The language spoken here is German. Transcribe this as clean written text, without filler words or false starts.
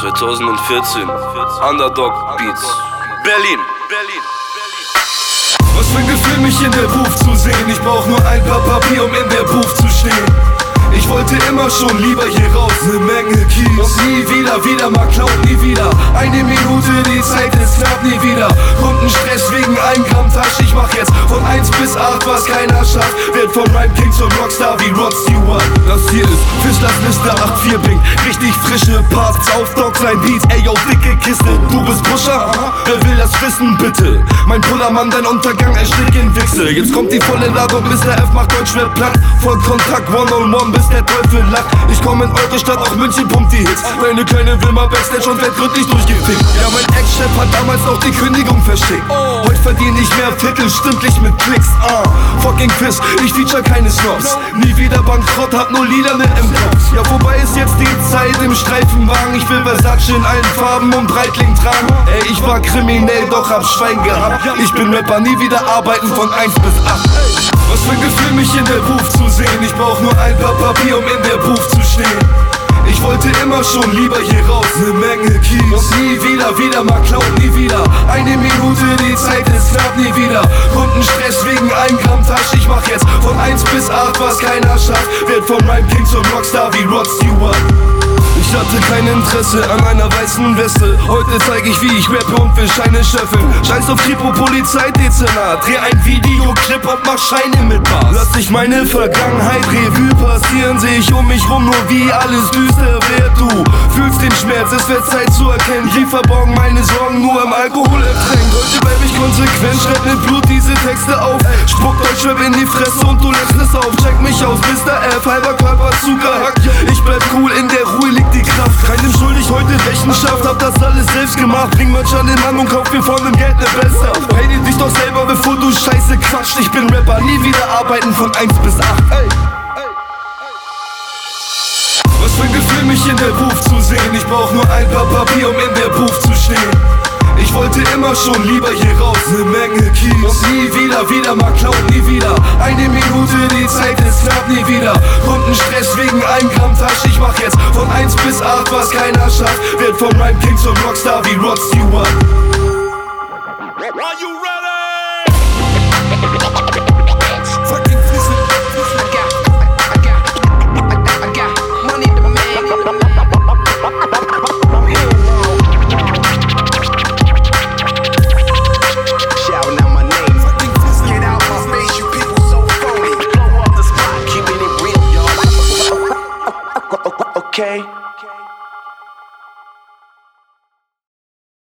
2014, Underdog Beats, Berlin. Was für ein Gefühl, mich in der Booth zu sehen. Ich brauch nur ein paar Papier, um in der Booth zu stehen. Ich wollte immer schon lieber hier raus, ne Menge Kies. Und nie wieder mal klauen, nie wieder. Eine Minute, die Zeit ist knapp, nie wieder. Kundenstress wegen 1 Gramm Tasch. Ich mach jetzt von 1 bis 8, was keiner schafft. Wird vom Rhyme King zum Rockstar wie Rod Stewart. Das hier ist Fischlers Liste 8-4 bringt richtig frische Parts auf Doc sein Beat. Ey yo, dicke Kiste, du bist Pusher? Wer will das wissen, bitte? Mein Pullermann, dein Untergang, erstick in Wichse. Jetzt kommt die volle Ladung, Mr. F macht Deutschrap platt. Voll Kontakt, one-on-one, bis der Teufel lacht. Ich komm in eure Stadt, auch München pumpt die Hits. Meine kleine Wilma Backstage und werd gründlich durchgefickt. Ja, mein Ex-Chef hat damals auch die Kündigung verschickt. Heute verdien ich mehr Titel, stündlich mit Klicks. Fucking Piss, ich feature keine Snobs. Nie wieder bankrott, hab nur Lilane im Kopf. Ja, vorbei ist jetzt die Zeit im Streifenwagen. Ich will Versace in allen Farben und Breitling tragen. Ey, ich war kriminell, doch hab Schwein gehabt. Ich bin Rapper, nie wieder arbeiten von 1 bis 8. Was für ein Gefühl, mich in der Booth zu sehen. Ich brauch nur ein paar Papier, um in der Booth zu stehen. Ich wollte immer schon lieber hier raus, ne Menge Kies. Und nie wieder mal klauen, nie wieder. Eine Minute, die Zeit ist knapp, nie wieder. Kundenstress wegen 1 Gramm Tasch. Ich mach jetzt von 1 bis 8, was keiner schafft. Wird vom Rhyme King zum Rockstar wie Rod Stewart. Ich hatte kein Interesse an einer weißen Weste. Heute zeig ich, wie ich rappe und will Scheine scheffeln. Scheiß auf Kripo, Polizei, Dezernat. Dreh ein Videoclip und mach Scheine mit Bars. Lass dich meine Vergangenheit Revue passieren. Seh ich um mich rum, nur wie alles düster wird. Du fühlst den Schmerz, es wird Zeit zu erkennen. Die verborgen meine Sorgen nur im Alkohol ertränkt. Heute bleib ich konsequent, schreib mit Blut diese Texte auf. Spuck Deutschrap in die Fresse und du lässt es auf. Check mich aus, Mr. F, halber Körper zugehackt. Ich bleib cool, in der Ruhe liegt die Kraft. Keinem schuldig heute Rechenschaft, hab das alles selbst gemacht. Bring Merch an den Mann und kauf mir von dem Geld ne Besser. Pay dich doch selber, bevor du Scheiße quatscht. Ich bin Rapper, nie wieder arbeiten von 1 bis 8. Ey. Was für ein Gefühl, mich in der Booth zu sehen. Ich brauch nur ein paar Papier, um in der Booth zu stehen. Ich wollte immer schon lieber hier raus, ne Menge Kies. Und nie wieder mal klauen, nie wieder. Eine Minute, die Zeit ist knapp, nie wieder. Kundenstress wegen 1 Gramm Tasch. Ich mach jetzt von 1 bis 8, was keiner schafft. Wird vom Rhyme King zum Rockstar wie Rod Stewart. Are you ready? Okay.